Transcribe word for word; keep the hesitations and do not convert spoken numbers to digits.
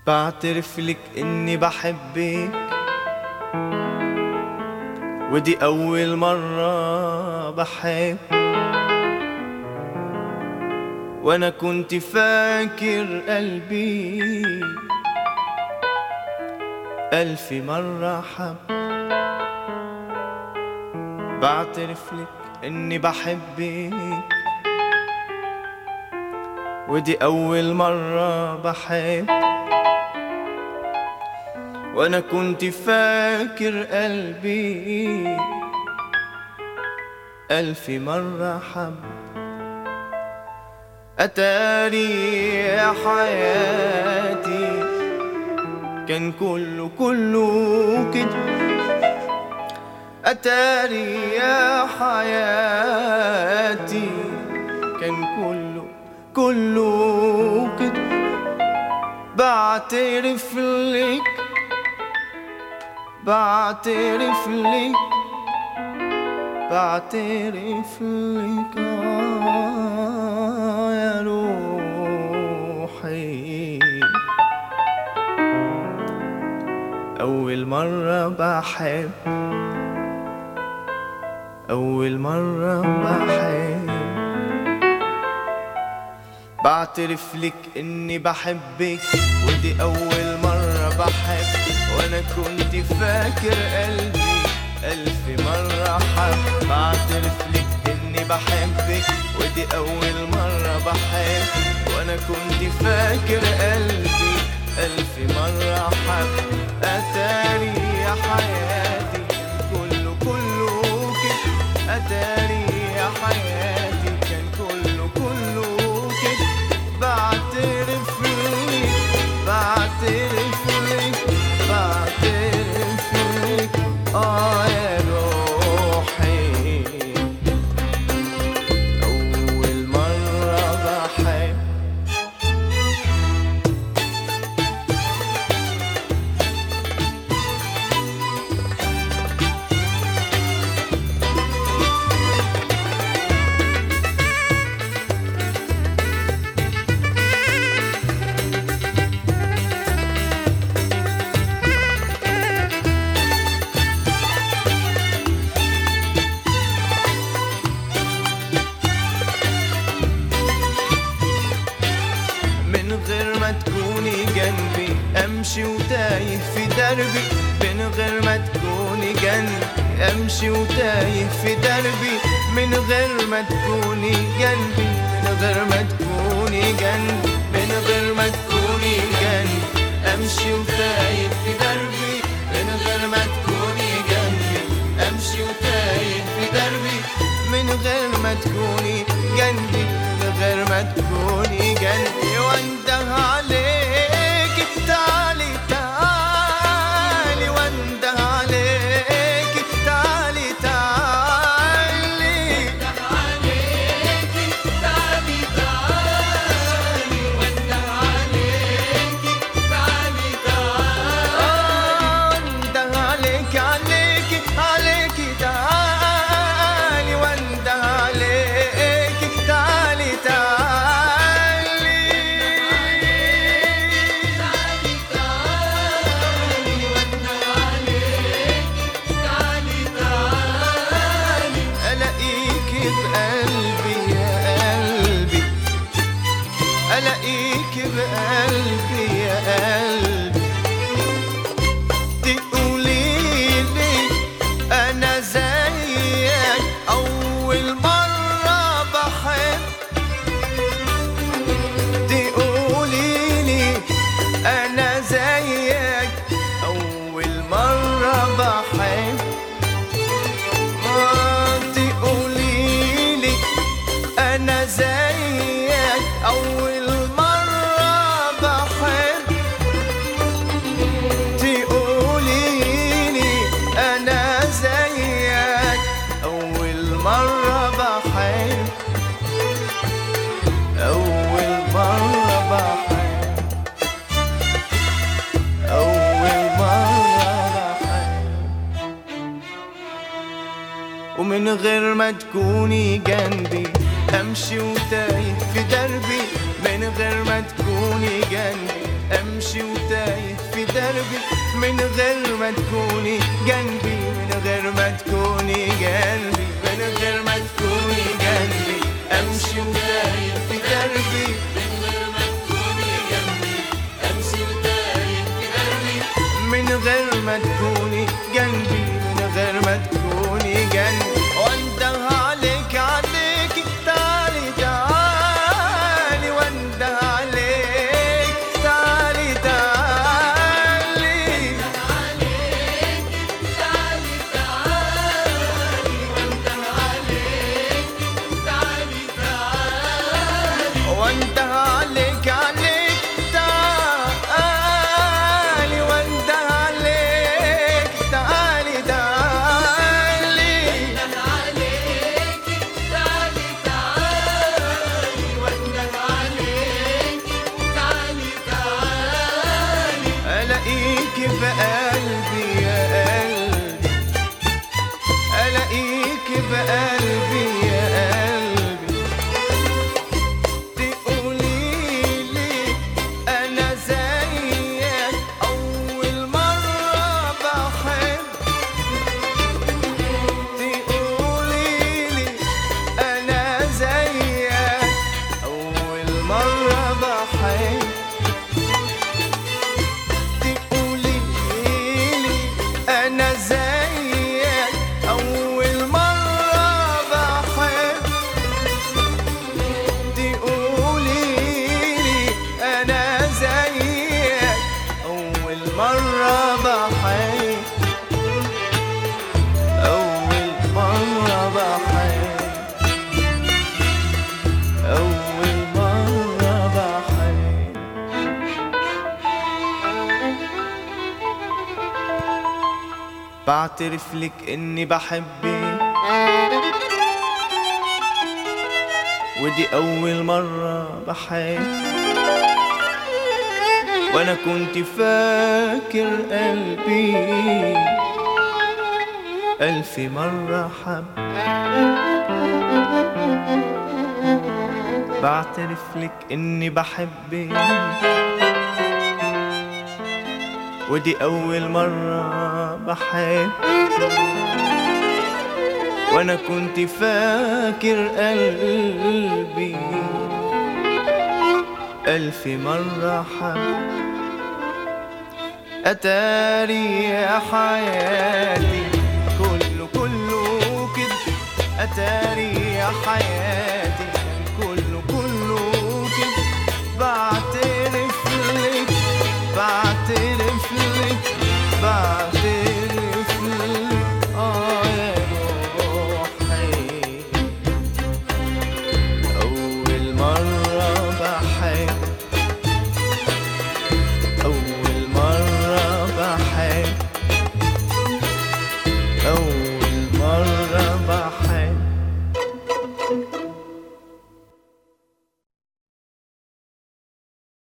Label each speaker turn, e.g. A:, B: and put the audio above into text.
A: بعترف لك اني بحبك، ودي اول مرة بحب، وانا كنت فاكر قلبي الف مرة حب. بعترف لك اني بحبك، ودي اول مرة بحب، وانا كنت فاكر قلبي الف مرة حب. اتاري يا حياتي كان كله كله كده، اتاري يا حياتي كان كله كله كده. بعترف لك بعترف لك بعترف لك آه يا روحي، أول مرة بحب، أول مرة بحب. بعترف لك إني بحبك، ودي أول مرة بحب، وأنا كنت فاكر قلبي ألف مرة حب. بعترف لك إني بحبك، ودي أول مرة بحب، وأنا كنت فاكر قلبي ألف مرة حب. أتاري يا حياتي كله كله كده، أتاري يا حياتي كان كله كله كده. بعترف لك بعترف لك بعترف لك آه يا روحي، أول مرة بحب. من غير ما تكوني جنبي امشي وتايه في دربي، من غير ما تكوني جنبي امشي وتايه في دربي، من غير ما تكوني جنبي، من غير ما تكوني جنبي، من غير ما تكوني جنبي امشي وتايه في دربي، من غير ما تكوني جنبي امشي وتايه في دربي، من غير ما تكوني جنبي، من غير ما تكوني جنبي. وانده عليك تعالي تعالي، وانده عليك تعالي تعالي، وانده عليك تعالي تعالي، وانده عليك تعالي تعالي، وانده عليك عليك عليك تعالي، وانده عليك تعالي تعالي، ألاقيك بقلبي يا قلبي، ألاقيك بقلبي يا قلبي، تقوليلي أنا زيك أول مرة بحب، تقوليلي أنا زيك أول مرة بحب، تقوليلي أنا زيك أول مرة بحب، تقوليلي أنا زيك أول مرة بحب، أول مرة بحب، أول مرة بحب. ومن غير ما تكوني جنبي امشي وتايه في دربي، من غير ما تكوني جنبي امشي وتايه في دربي من غير ما تكوني جنبي، من غير ما تكوني جنبي، من غير ما تكوني جنبي. امشي وتايه في دربي من غير ما تكوني جنبي، امشي وتايه في دربي من غير ما تكوني جنبي، من غير ما تكوني جنبي. وانده عليك عليك تعالي تعالي، وانده عليك تعالي تعالي، وانده عليك عليك تعالي، وانده عليك تعالي تعالي، ألاقيك بقلبي يا قلبي، ألاقيك بقلبي يا قلبي. تقوليلي أنا زيك أول مرة بحب، تقوليلي أنا زيك أول مرة بحب، أنا زيك أول مرة بحب، تقوليلي أنا زيك أول مرة بحب، أول مرة بحب، أول مرة بحب. بعترف لك اني بحبك، ودي اول مرة بحب، وانا كنت فاكر قلبي الف مرة حب. بعترف لك اني بحبك، ودي أول مرة بحب، وأنا كنت فاكر قلبي ألف مرة حب. أتاري يا حياتي كله كله كده، أتاري يا حياتي